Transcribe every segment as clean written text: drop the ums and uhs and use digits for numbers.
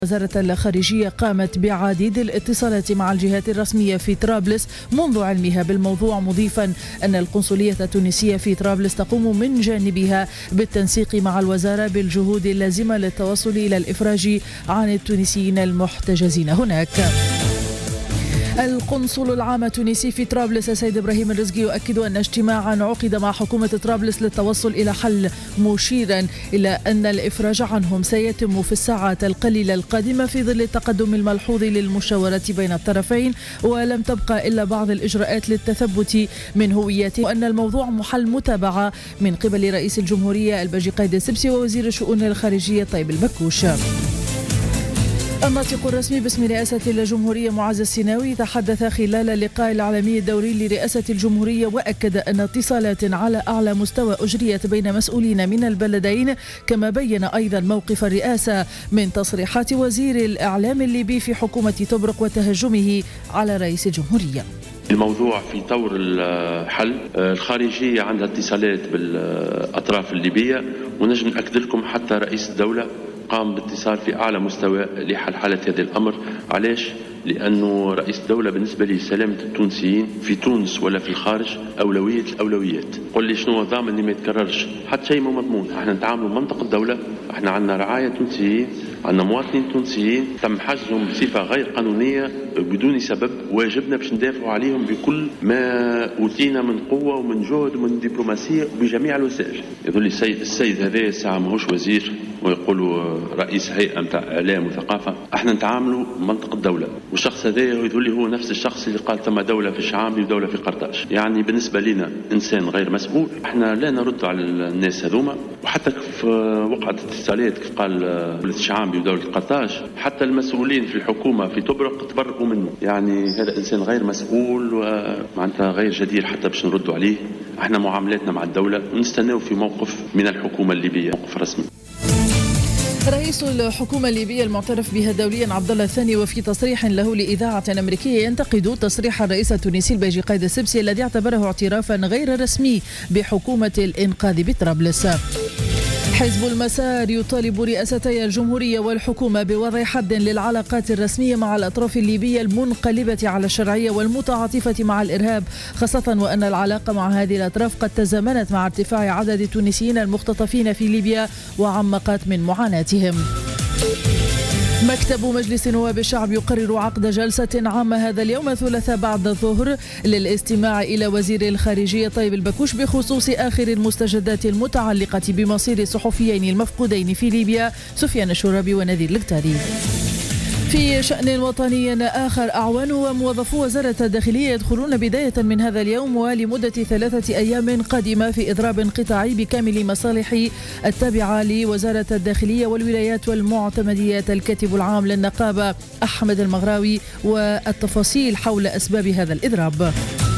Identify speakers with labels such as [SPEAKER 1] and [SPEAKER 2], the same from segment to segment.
[SPEAKER 1] وزارة الخارجية قامت بعديد الاتصالات مع الجهات الرسمية في طرابلس منذ علمها بالموضوع، مضيفا أن القنصلية التونسية في طرابلس تقوم من جانبها بالتنسيق مع الوزارة بالجهود اللازمة للتوصل إلى الإفراج عن التونسيين المحتجزين هناك. القنصل العام التونسي في طرابلس السيد إبراهيم الرزقي يؤكد أن اجتماعا عقد مع حكومة طرابلس للتوصل إلى حل، مشيرا إلى أن الإفراج عنهم سيتم في الساعات القليلة القادمة في ظل التقدم الملحوظ للمشاورة بين الطرفين، ولم تبقى إلا بعض الإجراءات للتثبت من هويته، وأن الموضوع محل متابعة من قبل رئيس الجمهورية الباجي قايد السبسي ووزير الشؤون الخارجية طيب البكوش. الناطق الرسمي باسم رئاسة الجمهورية معز السناوي تحدث خلال اللقاء العالمي الدوري لرئاسة الجمهورية، وأكد أن اتصالات على أعلى مستوى أجريت بين مسؤولين من البلدين، كما بين أيضا موقف الرئاسة من تصريحات وزير الإعلام الليبي في حكومة طبرق وتهجمه على رئيس الجمهورية.
[SPEAKER 2] الموضوع في طور الحل، الخارجية عندها اتصالات بالأطراف الليبية، ونجم نأكد لكم حتى رئيس الدولة قام باتصال في أعلى مستوى لحل حالة هذا الأمر. علاش؟ لأنه رئيس الدولة بالنسبة لي سلامة التونسيين في تونس ولا في الخارج أولوية الأولويات. قل لي شنو ضامن اللي ما يتكررش حتى شيء مو مضمون. احنا نتعاملوا منطقة الدولة، احنا عندنا رعاية تونسيين، عندنا مواطنين تونسيين تم حجزهم بصفة غير قانونية بدون سبب، واجبنا باش ندافعوا عليهم بكل ما أوتينا من قوة ومن جهد ومن دبلوماسية وبجميع الوسائل. يقول لي السيد هذا ساعة ماهوش وزير ويقولوا رئيس هيئة متاع إعلام وثقافة، احنا نتعاملوا منطقة الدولة، والشخص هذا يقول لي هو نفس الشخص اللي قال ثم دولة في الشعامبي ودولة في قرطاج. يعني بالنسبة لنا إنسان غير مسؤول، احنا لا نرد على الناس هذوما. وحتى في وقعة اتصالات كيف قال دولة الشعامبي ودولة قرطاج، حتى المسؤولين في الحكومة في طبرق تبرؤوا منه. يعني هذا إنسان غير مسؤول ومعناتها غير جدير حتى باش نردوا عليه. احنا معاملاتنا مع الدولة ونستناو في موقف من الحكومة الليبية، موقف رسمي.
[SPEAKER 1] رئيس الحكومة الليبية المعترف بها دوليا عبد الله الثاني، وفي تصريح له لإذاعة أمريكية، ينتقد تصريح الرئيس التونسي الباجي قايد السبسي الذي اعتبره اعترافا غير رسمي بحكومة الإنقاذ بطرابلس. حزب المسار يطالب رئاستي الجمهورية والحكومة بوضع حد للعلاقات الرسمية مع الأطراف الليبية المنقلبة على الشرعية والمتعاطفة مع الإرهاب، خاصة وأن العلاقة مع هذه الأطراف قد تزامنت مع ارتفاع عدد التونسيين المختطفين في ليبيا وعمقت من معاناتهم. مكتب مجلس نواب الشعب يقرر عقد جلسة عامة هذا اليوم الثلاثاء بعد الظهر للاستماع إلى وزير الخارجية طيب البكوش بخصوص آخر المستجدات المتعلقة بمصير الصحفيين المفقودين في ليبيا سفيان الشرابي ونذير القتاري. في شأن وطني آخر، أعوان وموظفو وزارة الداخلية يدخلون بداية من هذا اليوم ولمدة 3 أيام قادمة في إضراب قطاعي بكامل مصالح التابعة لوزارة الداخلية والولايات والمعتمديات. الكاتب العام للنقابة أحمد المغراوي والتفاصيل حول أسباب هذا الإضراب.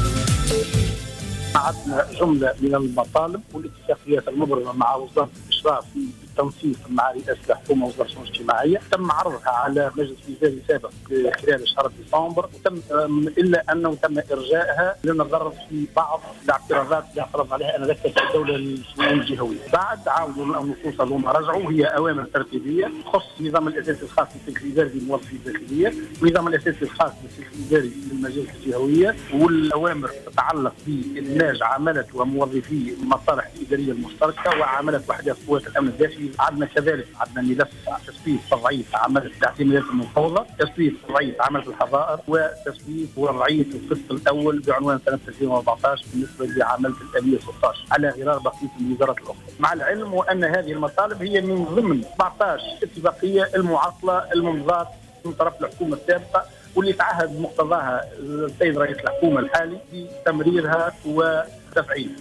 [SPEAKER 3] عندنا جملة من المطالب والاتفاقيات المبرمة مع وزارة الإشراف في التنسيق مع رئاسة الحكومة ووزارة الشؤون الاجتماعية، تم عرضها على مجلس وزاري سابق خلال شهر ديسمبر، وتم إلا أنه تم إرجائها لنظر في بعض الاعتراضات اللي اعترض عليها آنذاك الدولة الشؤون الجهوية. بعد عاودوا النصوص اللي رجعوا، هي أوامر ترتيبية تخص النظام الأساسي الخاص بالسلك الإداري للموظفين الداخلية، والنظام الأساسي الخاص بالسلك الإداري للمجالس الجهوية، والأوامر تتعلق بالإنتاج عملة وموظفي المصالح الإدارية المشتركة وعملة وحدات قوات الأمن الداخلي. عندنا كذلك ملف تثبيت وضعية عملة الاعتمادات المفوضة، تثبيت وضعية عملة الحظائر، وتثبيت وضعية القسط الأول بعنوان سنة 2014 بالنسبة لعملة الآلية 16 على غرار بقية الوزارات الأخرى. مع العلم وأن هذه المطالب هي من ضمن 14 اتفاقية المعاصلة الممضاة من طرف الحكومة السابقة، واللي تعهد بمقتضاها السيد رئيس الحكومة الحالي بتمريرها وتفعيلها.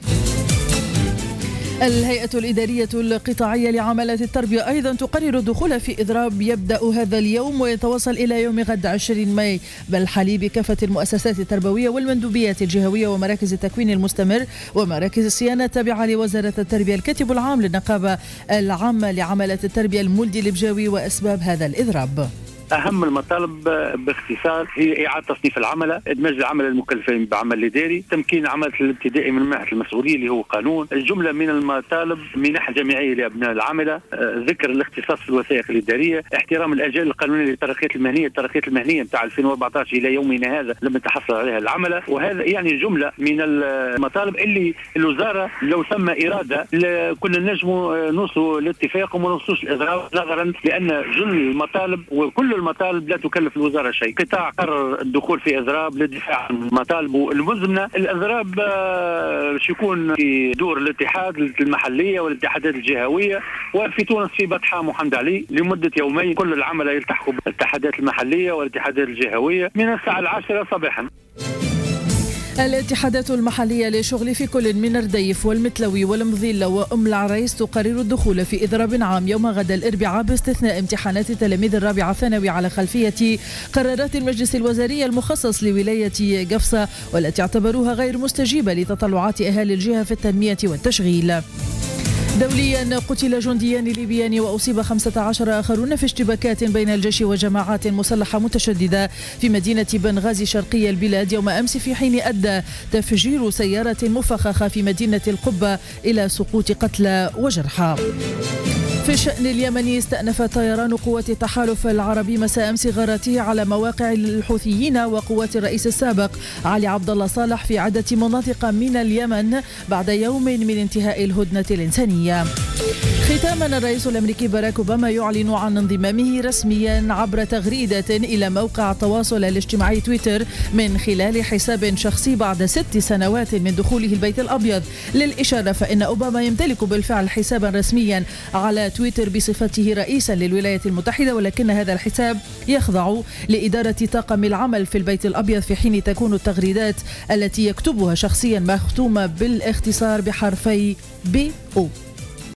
[SPEAKER 1] الهيئة الإدارية القطاعية لعمالة التربية أيضا تقرر الدخول في إضراب يبدأ هذا اليوم ويتواصل إلى يوم غد 20 ماي بالحالي بكافة المؤسسات التربوية والمندوبيات الجهوية ومراكز التكوين المستمر ومراكز الصيانة التابعة لوزارة التربية. الكاتب العام للنقابة العامة لعمالة التربية المولدي البجاوي وأسباب هذا الإضراب.
[SPEAKER 4] أهم المطالب باختصار هي إعادة تصنيف العملة، إدماج العمل المكلفين بعمل الإداري، تمكين العمل الابتدائي من منح المسؤولية اللي هو قانون. الجملة من المطالب منح جامعية لأبناء العملة، ذكر الاختصاص في الوثائق الإدارية، احترام الأجال القانونية للترقيات المهنية. الترقيات المهنية نتاع 2014 إلى يومنا هذا لم تحصل عليها العملة، وهذا يعني جملة من المطالب اللي الوزارة لو ثم إرادة كنا نجموا نوصلوا لاتفاق وما نوصلوش الإضراب، نظرا لأن جل المطالب وكل المطالب لا تكلف الوزارة شيء. قطاع قرر الدخول في إضراب للدفاع عن المطالب الملزمة. الإضراب يكون في دور الاتحاد المحلية والاتحادات الجهوية، وفي تونس في بطحة محمد علي لمدة يومين كل العملاء يلتحقوا بالاتحادات المحلية والاتحادات الجهوية من الساعة 10 صباحا.
[SPEAKER 1] الاتحادات المحلية للشغل في كل من الرديف والمتلوي والمظلة وأم العريس تقرر الدخول في إضراب عام يوم غد الأربعاء باستثناء امتحانات تلاميذ الرابعة ثانوي على خلفية قرارات المجلس الوزاري المخصص لولاية قفصة، والتي اعتبروها غير مستجيبة لتطلعات أهالي الجهة في التنمية والتشغيل. دوليا، قتل جنديان ليبيان وأصيب 15 آخرون في اشتباكات بين الجيش وجماعات مسلحة متشددة في مدينة بنغازي شرقي البلاد يوم أمس، في حين أدى تفجير سيارة مفخخة في مدينة القبة إلى سقوط قتلى وجرحى. في الشأن اليمني، استأنف طيران قوات التحالف العربي مساء أمس غاراته على مواقع الحوثيين وقوات الرئيس السابق علي عبد الله صالح في عدة مناطق من اليمن بعد يوم من انتهاء الهدنة الإنسانية. ختاما، الرئيس الأمريكي باراك أوباما يعلن عن انضمامه رسميا عبر تغريدة إلى موقع التواصل الاجتماعي تويتر من خلال حساب شخصي بعد 6 سنوات من دخوله البيت الأبيض. للإشارة فإن أوباما يمتلك بالفعل حسابا رسميا على تويتر بصفته رئيسا للولايات المتحدة، ولكن هذا الحساب يخضع لإدارة طاقم العمل في البيت الأبيض، في حين تكون التغريدات التي يكتبها شخصيا مختومة بالاختصار بحرفي BO.